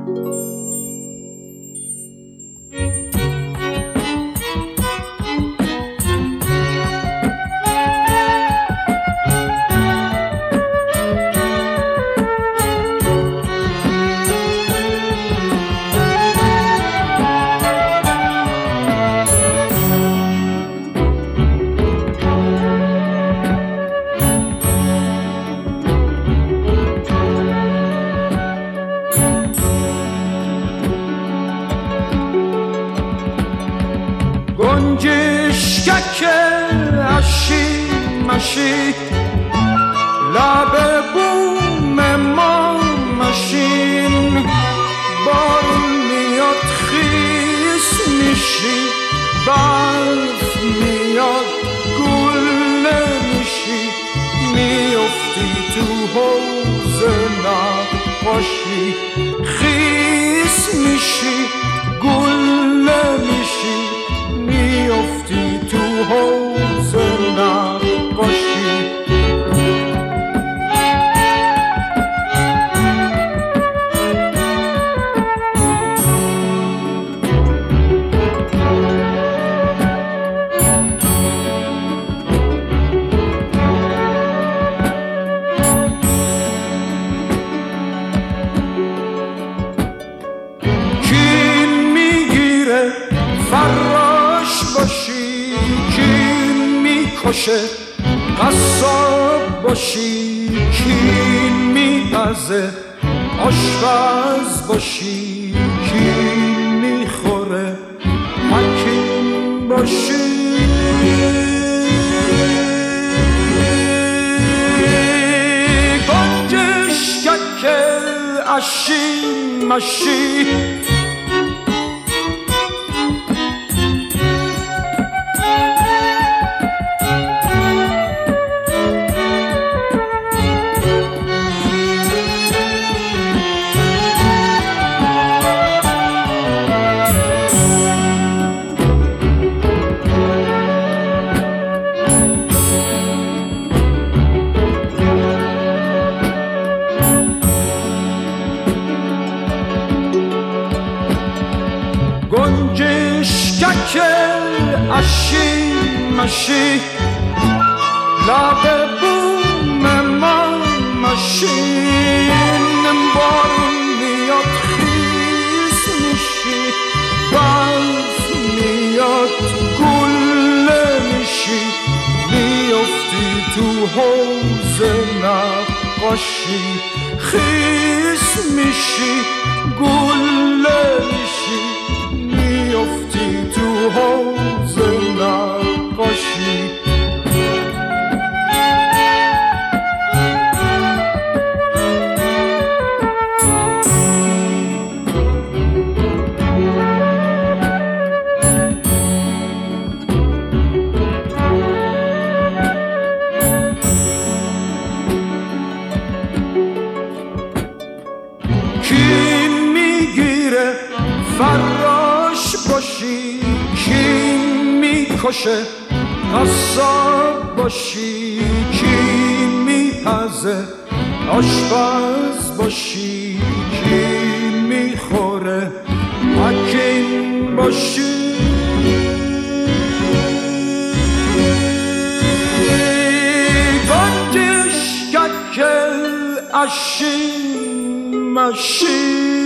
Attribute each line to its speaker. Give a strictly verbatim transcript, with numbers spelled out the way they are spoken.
Speaker 1: گنجشکک اشی مشی لب بوم ما مشین بارون میاد خیس میشی برف میاد گله میشی میافتی تو حوض نقاشی خیس میشی گله میشی میافتی تو حوض نقاشی کی میگیره فراش باشی کی میکشه قصاب باشی کی میپزه آشپز باشی کی میخوره حکیم باشی گنجشکک اشی مشی گنجشکک اشی مشی لب بوم ما مشین بارون میاد خیس میشی برف میاد گله میشی میافتی تو حوض نقاشی خیس میشی گله میشی میافتی تو حوض نقاشی کی میگیره فراش باشی کی میکشه قصاب باشی کی میپزه آشپز باشی کی میخوره حکیم باشی گنجشکک اشی مشی